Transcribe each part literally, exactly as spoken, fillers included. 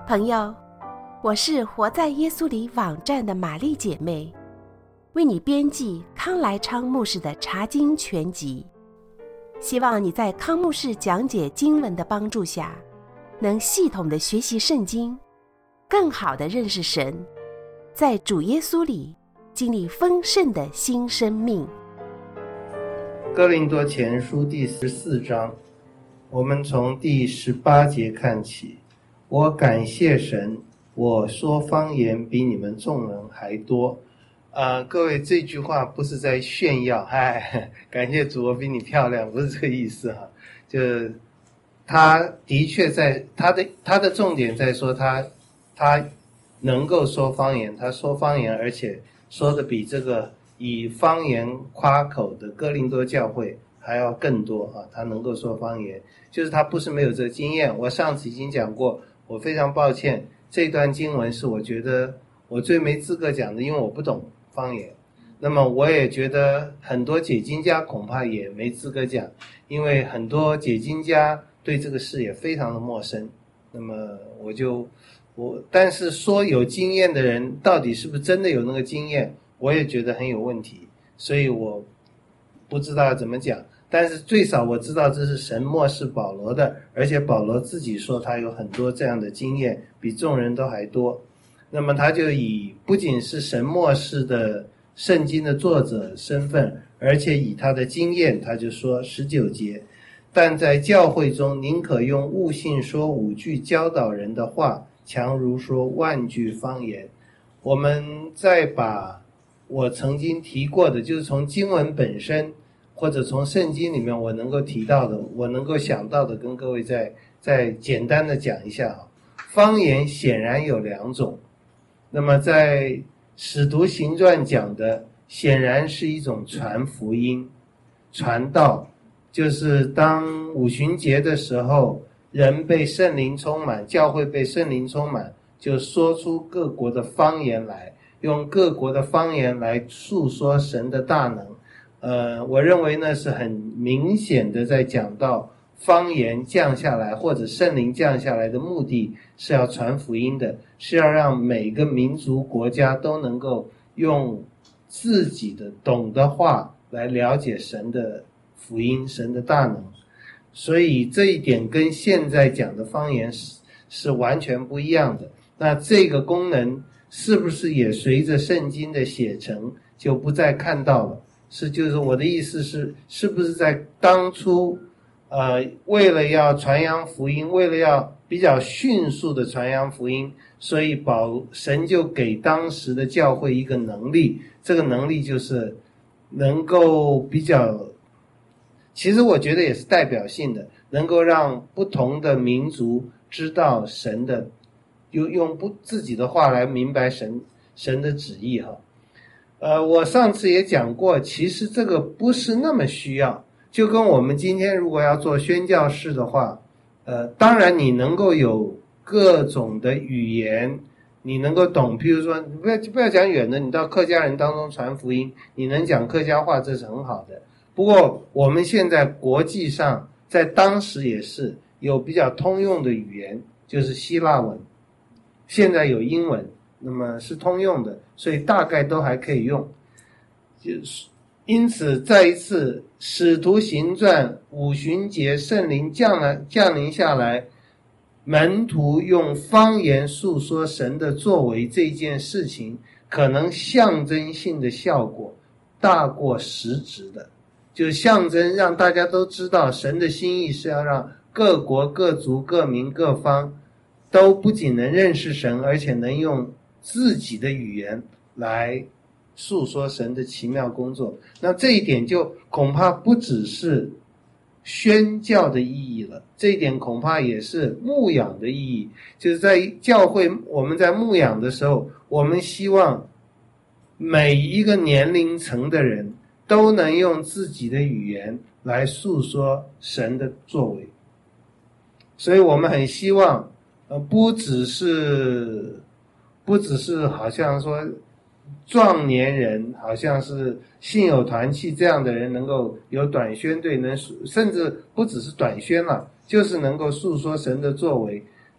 朋友，我是活在耶稣里网站的玛丽姐妹，为你编辑康来昌牧师的查经全集，希望你在康牧师讲解经文的帮助下，能系统的学习圣经，更好的认识神，在主耶稣里经历丰盛的新生命。 哥林多前书第十四章，我们从第十八节看起。我感谢神，我说方言比你们众人还多。呃，各位，这句话不是在炫耀，哎，感谢主，我比你漂亮，不是这个意思哈。就是他的确在他的他的重点在说他他能够说方言，他说方言，而且说的比这个以方言夸口的哥林多教会还要更多啊。他能够说方言，就是他不是没有这个经验。我上次已经讲过，我非常抱歉，这段经文是我觉得我最没资格讲的，因为我不懂方言。那么我也觉得很多解经家恐怕也没资格讲，因为很多解经家对这个事也非常的陌生。那么我就我但是说有经验的人到底是不是真的有那个经验，我也觉得很有问题，所以我不知道怎么讲。但是最少我知道这是神默示保罗的，而且保罗自己说他有很多这样的经验，比众人都还多。那么他就以不仅是神默示的圣经的作者身份，而且以他的经验，他就说十九节，但在教会中宁可用悟性说五句教导人的话，强如说万句方言。我们再把我曾经提过的，就是从经文本身或者从圣经里面我能够提到的，我能够想到的，跟各位再再简单的讲一下。方言显然有两种，那么在使徒行传讲的显然是一种传福音传道，就是当五旬节的时候，人被圣灵充满，教会被圣灵充满，就说出各国的方言来，用各国的方言来诉说神的大能。呃，我认为呢是很明显的在讲到方言降下来或者圣灵降下来的目的是要传福音的，是要让每个民族国家都能够用自己的懂的话来了解神的福音，神的大能。所以这一点跟现在讲的方言是是完全不一样的。那这个功能是不是也随着圣经的写成就不再看到了？是，就是我的意思是，是不是在当初，呃，为了要传扬福音，为了要比较迅速的传扬福音，所以保神就给当时的教会一个能力，这个能力就是能够比较，其实我觉得也是代表性的，能够让不同的民族知道神的，用用不自己的话来明白神神的旨意哈。呃，我上次也讲过，其实这个不是那么需要，就跟我们今天如果要做宣教士的话，呃，当然你能够有各种的语言，你能够懂，譬如说不要不要讲远的，你到客家人当中传福音，你能讲客家话，这是很好的。不过我们现在国际上在当时也是有比较通用的语言，就是希腊文，现在有英文，那么是通用的，所以大概都还可以用。就是因此再一次使徒行传五旬节圣灵降来降临下来，门徒用方言诉说神的作为，这件事情可能象征性的效果大过实质的，就是象征让大家都知道神的心意是要让各国各族各民各方都不仅能认识神，而且能用自己的语言来诉说神的奇妙工作。那这一点就恐怕不只是宣教的意义了，这一点恐怕也是牧养的意义，就是在教会我们在牧养的时候，我们希望每一个年龄层的人都能用自己的语言来诉说神的作为。所以我们很希望呃，不只是不只是好像说壮年人，好像是信友团契这样的人能够有短宣队，能甚至不只是短宣了，就是能够诉说神的作为。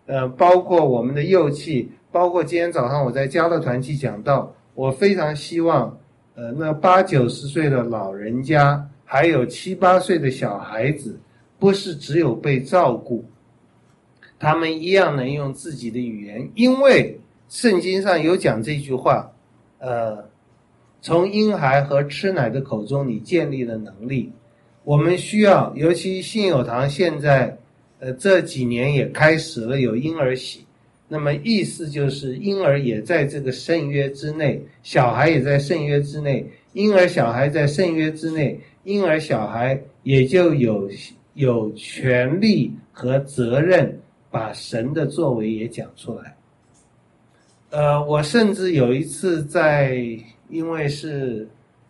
呃，包括我们的幼气，包括今天早上我在家乐团契讲到，我非常希望，呃，那八九十岁的老人家，还有七八岁的小孩子，不是只有被照顾，他们一样能用自己的语言，因为圣经上有讲这句话，呃，从婴孩和吃奶的口中，你建立了能力。我们需要，尤其信友堂现在，呃，这几年也开始了有婴儿洗，那么意思就是婴儿也在这个圣约之内，小孩也在圣约之内，婴儿小孩在圣约之内，婴儿小孩也就有有权利和责任把神的作为也讲出来。呃，我甚至有一次在，因为是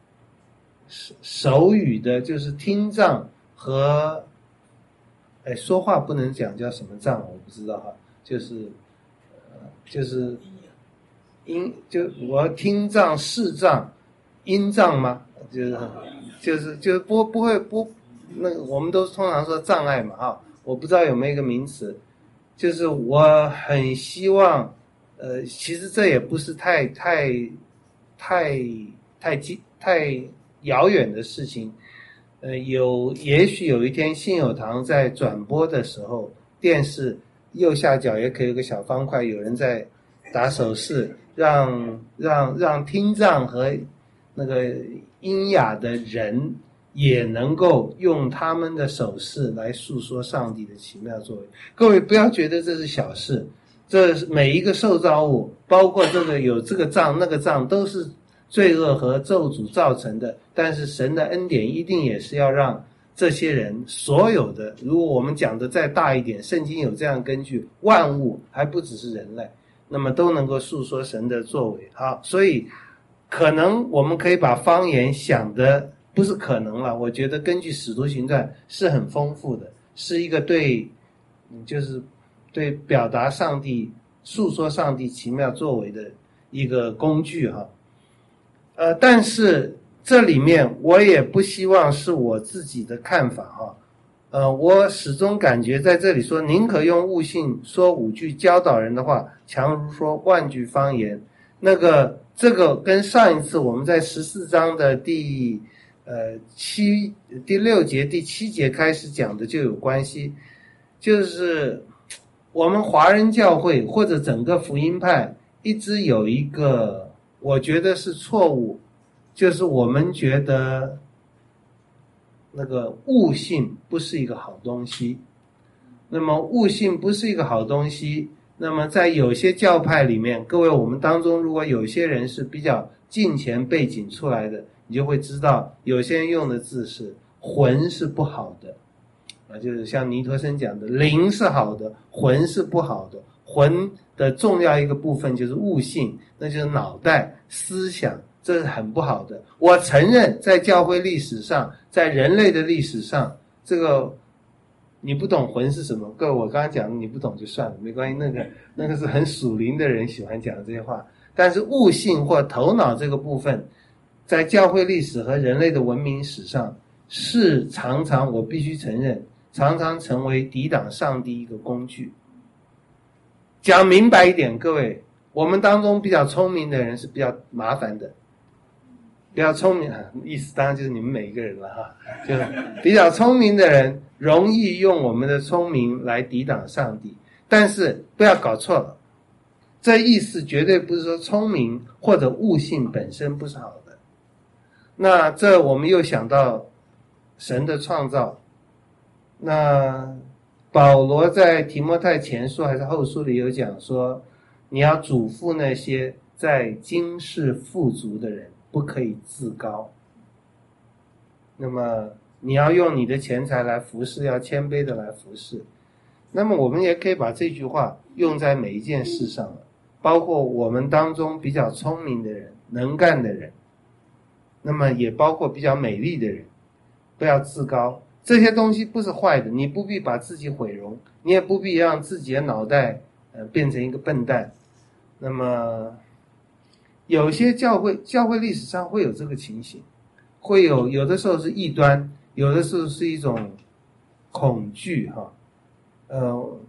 手语的，就是听障和，哎，说话不能讲叫什么障，我不知道哈，就是，呃，就是音，就我听障、视障、音障吗？就是就是就是不不会不，那个我们都通常说障碍嘛哈，我不知道有没有一个名词，就是我很希望，呃，其实这也不是太太太太太太遥远的事情，呃，有也许有一天信友堂在转播的时候，电视右下角也可以有个小方块，有人在打手势，让让让听障和那个音哑的人也能够用他们的手势来诉说上帝的奇妙作为。各位不要觉得这是小事，这每一个受造物，包括这个有这个障那个障，都是罪恶和咒诅造成的，但是神的恩典一定也是要让这些人所有的，如果我们讲的再大一点，圣经有这样根据，万物还不只是人类，那么都能够诉说神的作为。好，所以可能我们可以把方言想的不是可能了，我觉得根据使徒行传是很丰富的，是一个对就是对表达上帝诉说上帝奇妙作为的一个工具哈。呃，但是这里面我也不希望是我自己的看法哈，呃，我始终感觉在这里说，宁可用悟性说五句教导人的话，强如说万句方言。那个这个跟上一次我们在十四章的第呃七第六节第七节开始讲的就有关系，就是我们华人教会或者整个福音派一直有一个我觉得是错误，就是我们觉得那个悟性不是一个好东西。那么悟性不是一个好东西，那么在有些教派里面，各位我们当中如果有些人是比较敬虔背景出来的，你就会知道有些人用的字是魂是不好的啊，就是像尼陀生讲的，灵是好的，魂是不好的。魂的重要一个部分就是悟性，那就是脑袋思想，这是很不好的。我承认在教会历史上，在人类的历史上，这个你不懂魂是什么，各位我刚刚讲的你不懂就算了，没关系，那个那个是很属灵的人喜欢讲这些话。但是悟性或头脑这个部分，在教会历史和人类的文明史上，是常常我必须承认，常常成为抵挡上帝一个工具。讲明白一点，各位，我们当中比较聪明的人是比较麻烦的，比较聪明，意思当然就是你们每一个人了哈，就是比较聪明的人容易用我们的聪明来抵挡上帝，但是不要搞错了，这意思绝对不是说聪明或者悟性本身不是好的。那这我们又想到神的创造，那保罗在提摩太前书还是后书里有讲说，你要嘱咐那些在今世富足的人，不可以自高。那么你要用你的钱财来服侍，要谦卑的来服侍。那么我们也可以把这句话用在每一件事上了，包括我们当中比较聪明的人，能干的人，那么也包括比较美丽的人，不要自高。这些东西不是坏的，你不必把自己毁容，你也不必让自己的脑袋呃变成一个笨蛋。那么有些教会教会历史上会有这个情形，会有有的时候是异端，有的时候是一种恐惧哈。呃，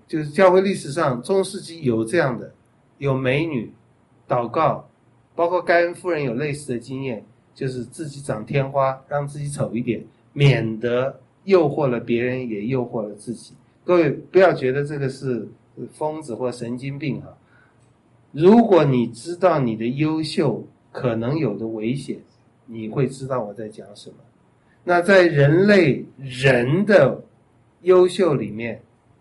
就是教会历史上中世纪有这样的，有美女祷告，包括盖恩夫人有类似的经验，就是自己长天花，让自己丑一点，免得诱惑了别人，也诱惑了自己。各位不要觉得这个是疯子或神经病哈。如果你知道你的优秀可能有的危险，你会知道我在讲什么。那在人类人的优秀里面，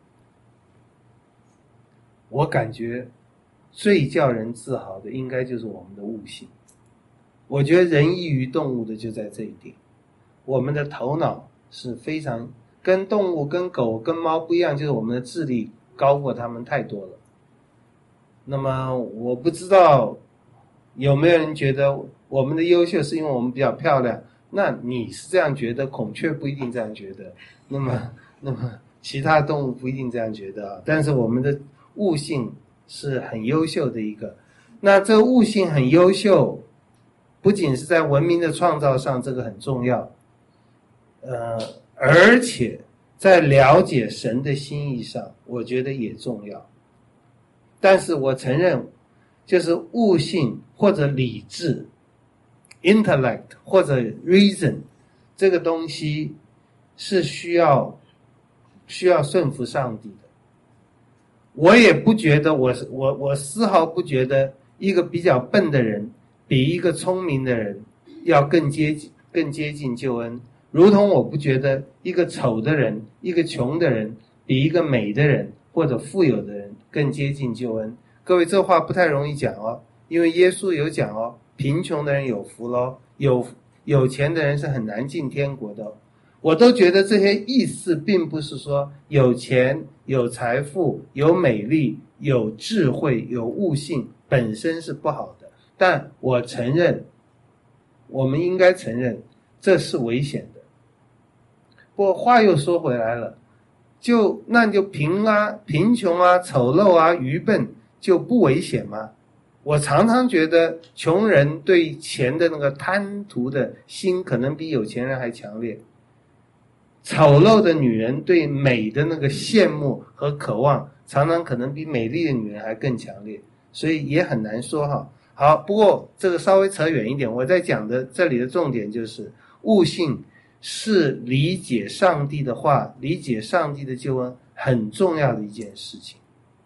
我感觉最叫人自豪的应该就是我们的悟性。我觉得人异于动物的就在这一点，我们的头脑是非常跟动物跟狗跟猫不一样，就是我们的智力高过他们太多了。那么我不知道有没有人觉得我们的优秀是因为我们比较漂亮，那你是这样觉得，孔雀不一定这样觉得，那么那么其他动物不一定这样觉得啊。但是我们的悟性是很优秀的一个，那这个悟性很优秀，不仅是在文明的创造上这个很重要，呃，而且在了解神的心意上，我觉得也重要。但是我承认，就是悟性或者理智 intellect 或者 reason 这个东西是需要需要顺服上帝的。我也不觉得我我我丝毫不觉得一个比较笨的人比一个聪明的人要更接近更接近救恩，如同我不觉得一个丑的人一个穷的人比一个美的人或者富有的人更接近救恩。各位，这话不太容易讲哦，因为耶稣有讲哦，贫穷的人有福咯，有有钱的人是很难进天国的哦。我都觉得这些意思并不是说有钱有财富有美丽有智慧有悟性本身是不好的，但我承认，我们应该承认这是危险的。不过话又说回来了，就那就贫啊贫穷啊丑陋啊愚笨就不危险吗？我常常觉得穷人对钱的那个贪图的心可能比有钱人还强烈，丑陋的女人对美的那个羡慕和渴望常常可能比美丽的女人还更强烈，所以也很难说哈。好，不过这个稍微扯远一点，我在讲的这里的重点就是悟性是理解上帝的话，理解上帝的救恩很重要的一件事情。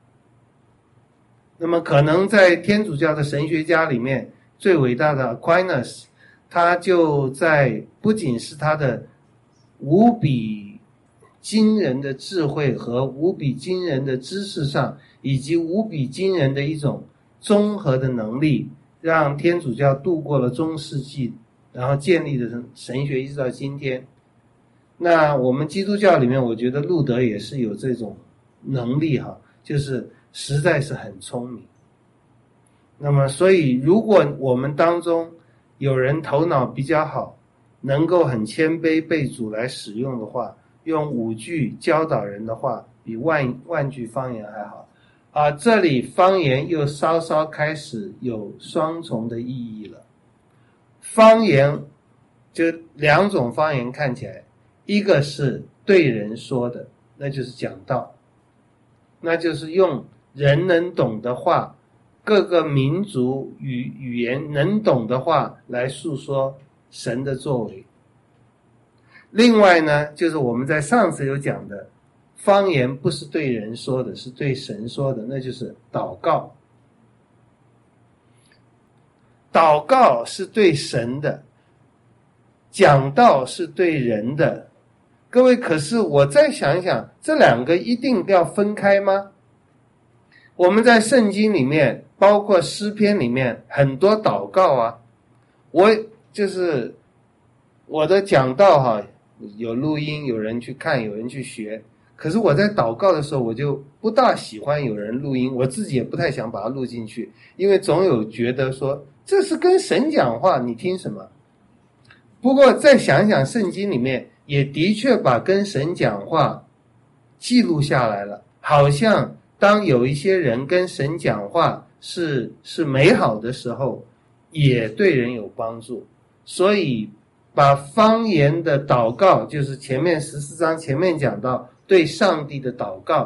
那么可能在天主教的神学家里面最伟大的 Aquinas， 他就在不仅是他的无比惊人的智慧和无比惊人的知识上，以及无比惊人的一种综合的能力，让天主教度过了中世纪，然后建立的神学一直到今天。那我们基督教里面，我觉得路德也是有这种能力哈，就是实在是很聪明。那么所以如果我们当中有人头脑比较好，能够很谦卑被主来使用的话，用五句教导人的话比万万句方言还好啊。这里方言又稍稍开始有双重的意义了。方言就两种方言看起来，一个是对人说的，那就是讲道，那就是用人能懂的话，各个民族语语言能懂的话来诉说神的作为。另外呢，就是我们在上次有讲的，方言不是对人说的，是对神说的，那就是祷告。祷告是对神的，讲道是对人的。各位，可是我再想一想，这两个一定要分开吗？我们在圣经里面，包括诗篇里面，很多祷告啊，我就是我的讲道哈，有录音，有人去看，有人去学。可是我在祷告的时候，我就不大喜欢有人录音，我自己也不太想把它录进去，因为总有觉得说这是跟神讲话，你听什么？不过再想想，圣经里面也的确把跟神讲话记录下来了，好像当有一些人跟神讲话是是美好的时候，也对人有帮助。所以把方言的祷告，就是前面十四章前面讲到对上帝的祷告，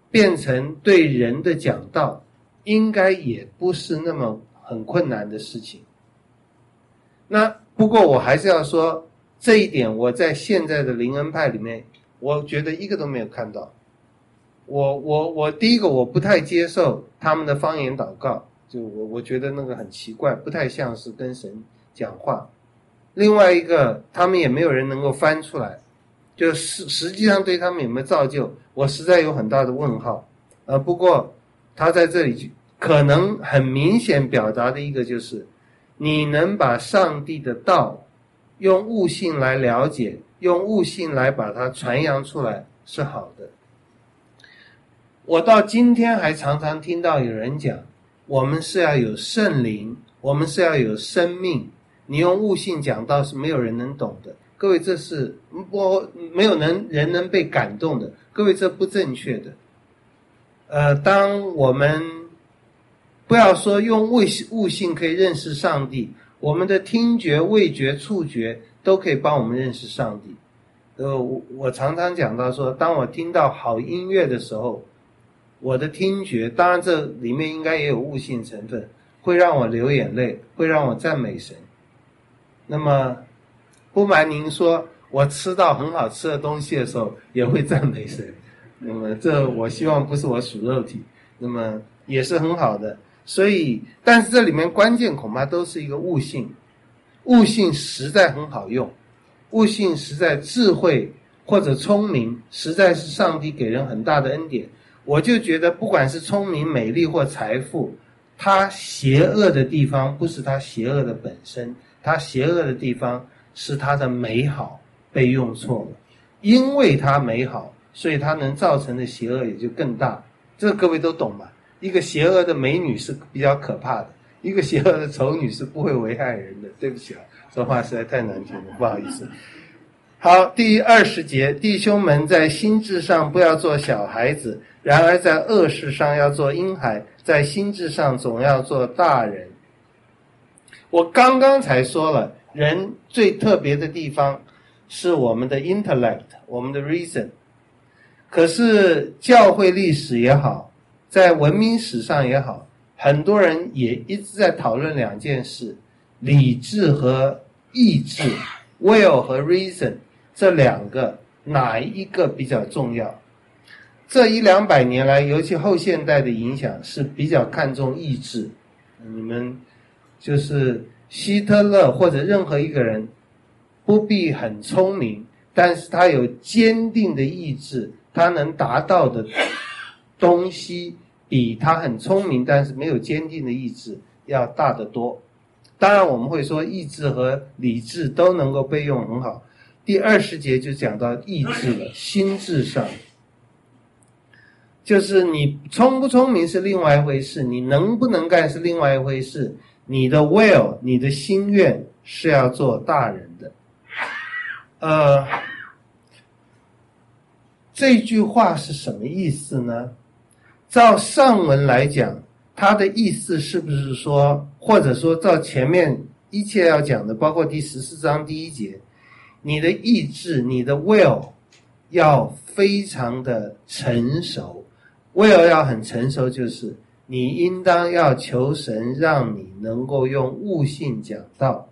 变成对人的讲道，应该也不是那么很困难的事情。那不过我还是要说，这一点我在现在的灵恩派里面，我觉得一个都没有看到。我我我第一个我不太接受他们的方言祷告，就我我觉得那个很奇怪，不太像是跟神讲话。另外一个，他们也没有人能够翻出来，就是实际上对他们有没有造就，我实在有很大的问号。呃，不过他在这里可能很明显表达的一个就是，你能把上帝的道用悟性来了解，用悟性来把它传扬出来是好的。我到今天还常常听到有人讲，我们是要有圣灵，我们是要有生命，你用悟性讲道是没有人能懂的。各位，这是我没有能人能被感动的，各位，这不正确的。呃，当我们不要说用悟悟性可以认识上帝，我们的听觉、味觉、触觉都可以帮我们认识上帝。呃，我我常常讲到说，当我听到好音乐的时候，我的听觉，当然这里面应该也有悟性成分，会让我流眼泪，会让我赞美神。那么不瞒您说，我吃到很好吃的东西的时候也会赞美神。那么这我希望不是我属肉体，那么也是很好的。所以但是这里面关键恐怕都是一个悟性，悟性实在很好用，悟性实在智慧或者聪明，实在是上帝给人很大的恩典。我就觉得不管是聪明、美丽或财富，它邪恶的地方不是它邪恶的本身，它邪恶的地方是它的美好被用错了。因为它美好，所以它能造成的邪恶也就更大。这各位都懂吧？一个邪恶的美女是比较可怕的，一个邪恶的丑女是不会危害人的。对不起啊，这话实在太难听了，不好意思。好，第二十节，弟兄们在心智上不要做小孩子，然而在恶事上要做婴孩，在心智上总要做大人。我刚刚才说了，人最特别的地方是我们的 intellect， 我们的 reason。可是教会历史也好，在文明史上也好，很多人也一直在讨论两件事，理智和意志， will 和 reason， 这两个哪一个比较重要？这一两百年来，尤其后现代的影响是比较看重意志。你们就是希特勒或者任何一个人，不必很聪明，但是他有坚定的意志，他能达到的东西比他很聪明但是没有坚定的意志要大得多。当然我们会说意志和理智都能够被用很好。第二十节就讲到意志了，心智上，就是你聪不聪明是另外一回事，你能不能干是另外一回事，你的 will， 你的心愿是要做大人的。呃，这句话是什么意思呢？照上文来讲，它的意思是不是说，或者说照前面一切要讲的，包括第十四章第一节，你的意志，你的 will 要非常的成熟。will 要很成熟，就是你应当要求神让你能够用悟性讲道。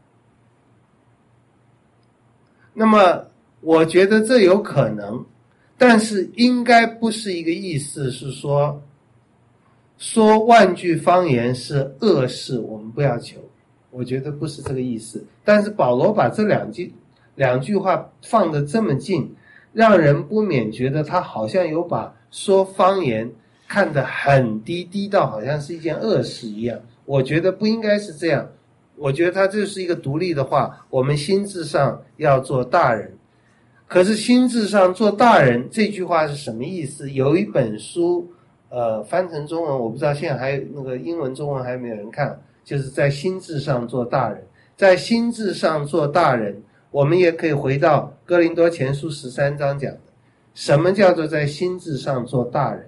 那么我觉得这有可能，但是应该不是一个意思是说说万句方言是恶事，我们不要求，我觉得不是这个意思。但是保罗把这两句两句话放得这么近，让人不免觉得他好像有把说方言看得很低，低到好像是一件恶事一样。我觉得不应该是这样，我觉得他这是一个独立的话，我们心智上要做大人。可是心智上做大人这句话是什么意思？有一本书呃，翻成中文，我不知道现在还有那个英文中文还没有人看，就是在心智上做大人。在心智上做大人，我们也可以回到哥林多前书十三章讲的，什么叫做在心智上做大人？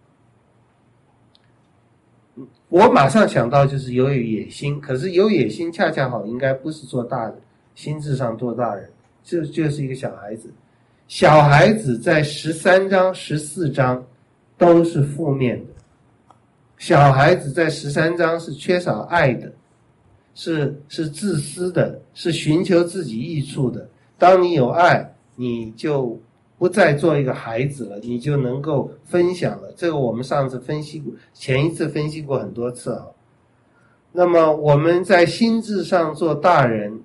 我马上想到就是有野心，可是有野心恰恰好应该不是做大人，心智上做大人，这就是一个小孩子。小孩子在十三章十四章都是负面的。小孩子在十三章是缺少爱的，是是自私的，是寻求自己益处的。当你有爱，你就不再做一个孩子了，你就能够分享了。这个我们上次分析过，前一次分析过很多次啊。那么我们在心智上做大人，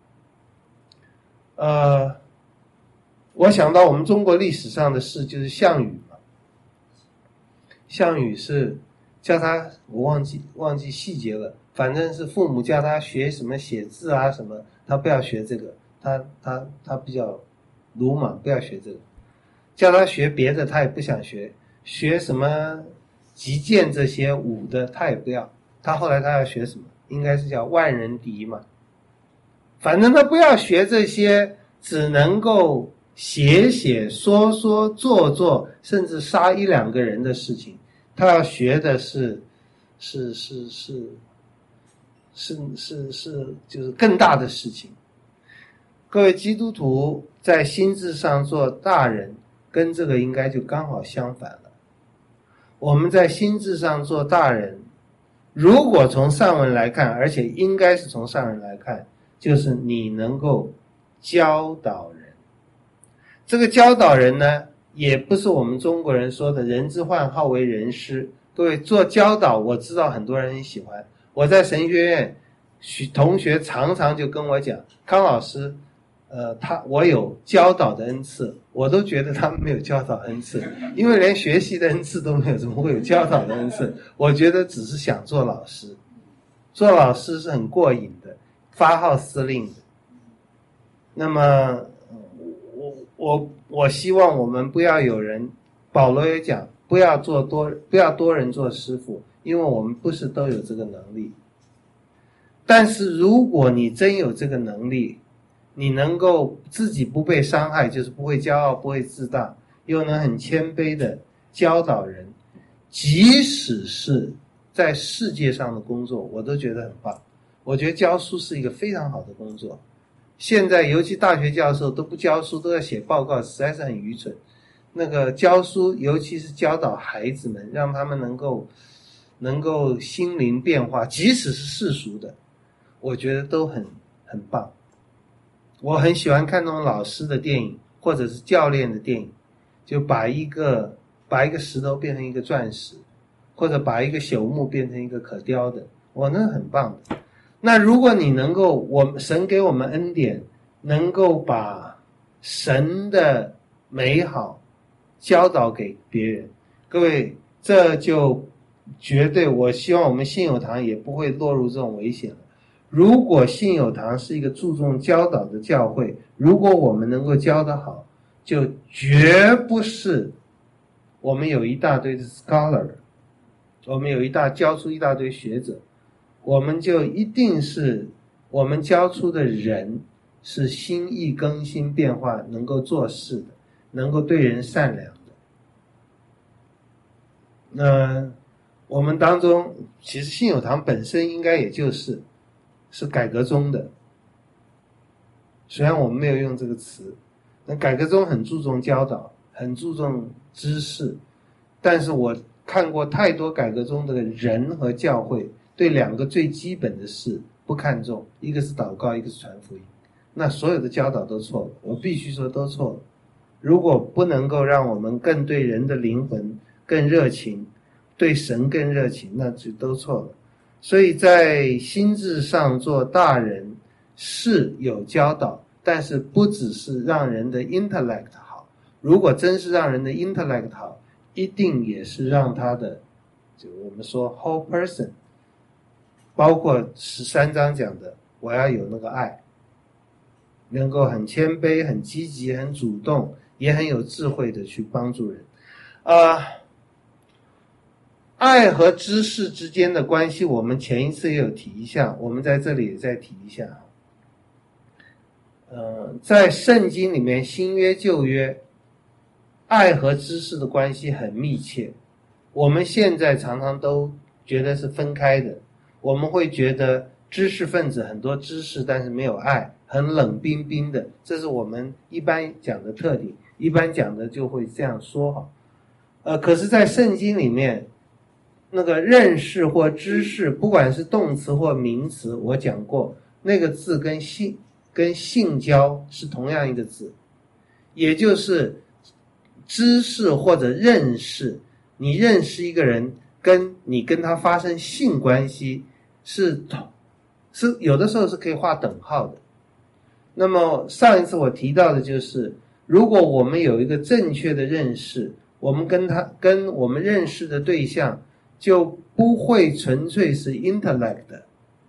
呃，我想到我们中国历史上的事，就是项羽嘛。项羽是叫他，我忘记忘记细节了，反正是父母叫他学什么写字啊什么，他不要学这个，他他他比较鲁莽，不要学这个。叫他学别的，他也不想学，学什么击剑这些武的，他也不要。他后来他要学什么？应该是叫万人敌嘛。反正他不要学这些，只能够写写说说做做，甚至杀一两个人的事情。他要学的是，是是是是是是，就是更大的事情。各位基督徒在心智上做大人，跟这个应该就刚好相反了。我们在心智上做大人，如果从上文来看，而且应该是从上文来看，就是你能够教导人。这个教导人呢，也不是我们中国人说的人之患好为人师。各位做教导，我知道很多人很喜欢。我在神学院，同学常常就跟我讲，康老师呃，他我有教导的恩赐，我都觉得他们没有教导恩赐，因为连学习的恩赐都没有，怎么会有教导的恩赐？我觉得只是想做老师，做老师是很过瘾的，发号施令的。那么，我我我希望我们不要有人，保罗也讲，不要做多，不要多人做师傅，因为我们不是都有这个能力。但是如果你真有这个能力，你能够自己不被伤害，就是不会骄傲，不会自大，又能很谦卑的教导人，即使是在世界上的工作，我都觉得很棒。我觉得教书是一个非常好的工作。现在尤其大学教授都不教书，都要写报告，实在是很愚蠢。那个教书，尤其是教导孩子们，让他们能够能够心灵变化，即使是世俗的，我觉得都很很棒。我很喜欢看那种老师的电影，或者是教练的电影，就把一个把一个石头变成一个钻石，或者把一个朽木变成一个可雕的，哇，那很棒的。那如果你能够，我们神给我们恩典，能够把神的美好教导给别人，各位，这就绝对，我希望我们信友堂也不会落入这种危险了。如果信友堂是一个注重教导的教会，如果我们能够教得好，就绝不是我们有一大堆的 scholar， 我们有一大教出一大堆学者，我们就一定是我们教出的人是心意更新变化，能够做事的，能够对人善良的。那我们当中其实信友堂本身应该也就是是改革中的，虽然我们没有用这个词，那改革中很注重教导，很注重知识，但是我看过太多改革中的人和教会对两个最基本的事不看重，一个是祷告，一个是传福音，那所有的教导都错了，我必须说都错了。如果不能够让我们更对人的灵魂更热情，对神更热情，那就都错了。所以在心智上做大人是有教导，但是不只是让人的 intellect 好，如果真是让人的 intellect 好，一定也是让他的，就我们说 whole person， 包括十三章讲的，我要有那个爱，能够很谦卑，很积极，很主动，也很有智慧的去帮助人。呃爱和知识之间的关系，我们前一次也有提一下，我们在这里也再提一下。呃，在圣经里面，新约旧约，爱和知识的关系很密切。我们现在常常都觉得是分开的，我们会觉得知识分子很多知识，但是没有爱，很冷冰冰的，这是我们一般讲的特点，一般讲的就会这样说哈。 呃，可是在圣经里面，那个认识或知识，不管是动词或名词，我讲过，那个字跟性跟性交是同样一个字，也就是知识或者认识，你认识一个人，跟你跟他发生性关系是是有的时候是可以画等号的。那么上一次我提到的就是，如果我们有一个正确的认识，我们跟他跟我们认识的对象就不会纯粹是 intellect 的。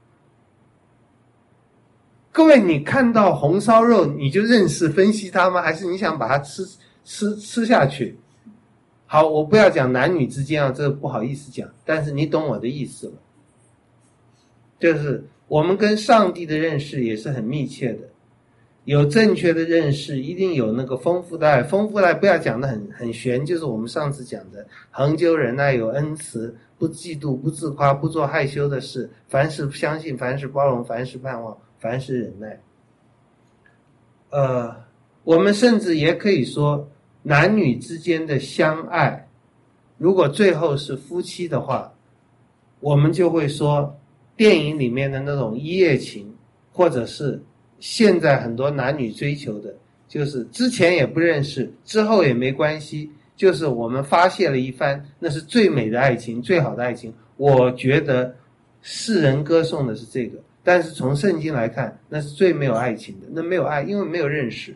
各位，你看到红烧肉你就认识分析它吗？还是你想把它吃吃吃下去？好，我不要讲男女之间啊，这个不好意思讲，但是你懂我的意思了。就是我们跟上帝的认识也是很密切的，有正确的认识，一定有那个丰富的爱。丰富的爱不要讲得很很玄，就是我们上次讲的恒久忍耐，有恩慈，不嫉妒，不自夸，不做害羞的事，凡事相信，凡事包容，凡事盼望，凡事忍耐。呃，我们甚至也可以说，男女之间的相爱，如果最后是夫妻的话，我们就会说，电影里面的那种一夜情，或者是现在很多男女追求的，就是之前也不认识，之后也没关系，就是我们发泄了一番，那是最美的爱情，最好的爱情。我觉得世人歌颂的是这个，但是从圣经来看，那是最没有爱情的，那没有爱，因为没有认识。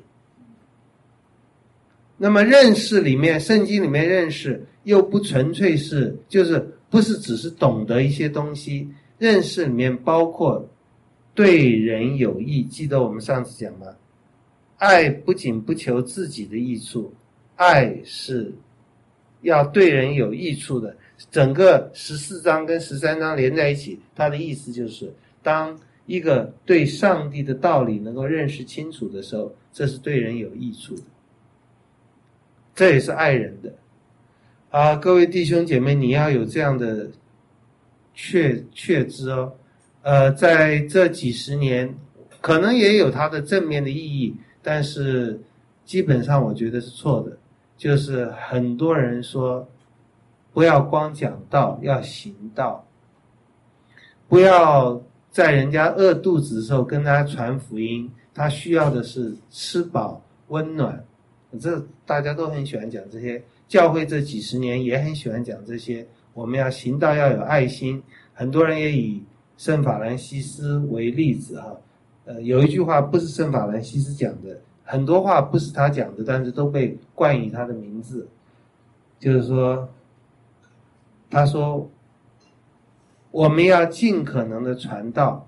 那么认识里面，圣经里面认识又不纯粹是，就是不是只是懂得一些东西，认识里面包括对人有益。记得我们上次讲吗？爱不仅不求自己的益处，爱是要对人有益处的。整个十四章跟十三章连在一起，它的意思就是，当一个对上帝的道理能够认识清楚的时候，这是对人有益处的，这也是爱人的啊！各位弟兄姐妹，你要有这样的确确知哦。呃，在这几十年，可能也有它的正面的意义，但是基本上我觉得是错的。就是很多人说，不要光讲道，要行道，不要在人家饿肚子的时候跟他传福音，他需要的是吃饱温暖。这大家都很喜欢讲这些，教会这几十年也很喜欢讲这些。我们要行道，要有爱心。很多人也以圣法兰西斯为例子哈，呃，有一句话不是圣法兰西斯讲的，很多话不是他讲的，但是都被冠以他的名字。就是说，他说，我们要尽可能的传道，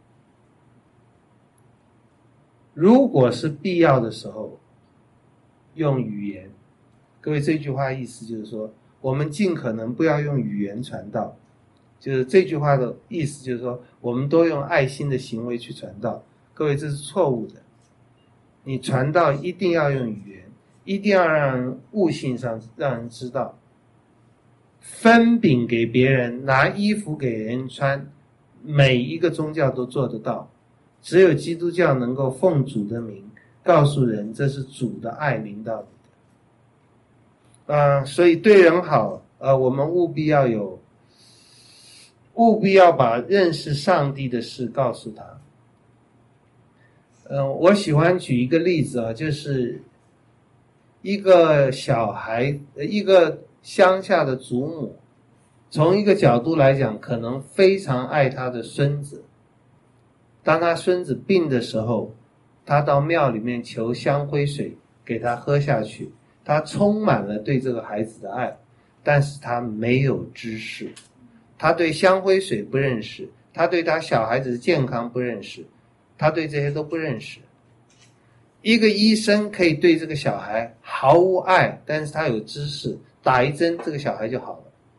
如果是必要的时候，用语言。各位，这句话意思就是说，我们尽可能不要用语言传道，就是这句话的意思就是说，我们都用爱心的行为去传道。各位，这是错误的。你传道一定要用语言，一定要让人悟性上让人知道。分饼给别人，拿衣服给人穿，每一个宗教都做得到，只有基督教能够奉主的名告诉人，这是主的爱临到你的。呃，所以对人好，呃，我们务必要有，务必要把认识上帝的事告诉他。嗯、呃，我喜欢举一个例子啊，就是一个小孩，一个乡下的祖母，从一个角度来讲，可能非常爱他的孙子。当他孙子病的时候，他到庙里面求香灰水给他喝下去，他充满了对这个孩子的爱，但是他没有知识，他对香灰水不认识，他对他小孩子的健康不认识，他对这些都不认识。一个医生可以对这个小孩毫无爱，但是他有知识，打一针这个小孩就好了。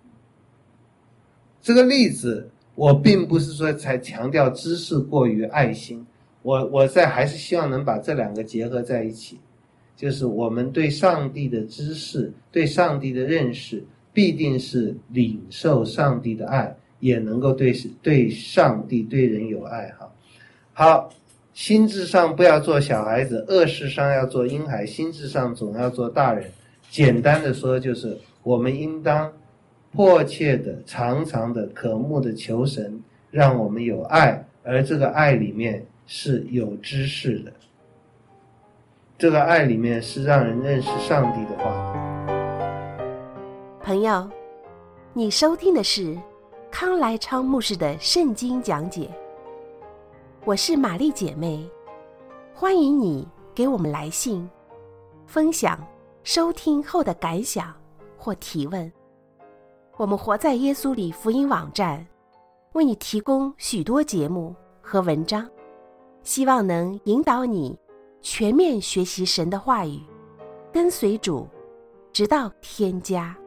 这个例子我并不是说才强调知识过于爱心，我我在还是希望能把这两个结合在一起，就是我们对上帝的知识，对上帝的认识，必定是领受上帝的爱，也能够对对上帝对人有爱。好，好，心智上不要做小孩子，恶事上要做婴孩，心智上总要做大人。简单的说，就是我们应当迫切的、常常的、渴慕的求神，让我们有爱，而这个爱里面是有知识的，这个爱里面是让人认识上帝的话。 朋友，你收听的是康来昌牧师的圣经讲解。我是玛丽姐妹，欢迎你给我们来信，分享收听后的感想或提问。我们活在耶稣里福音网站为你提供许多节目和文章，希望能引导你全面学习神的话语，跟随主直到天家。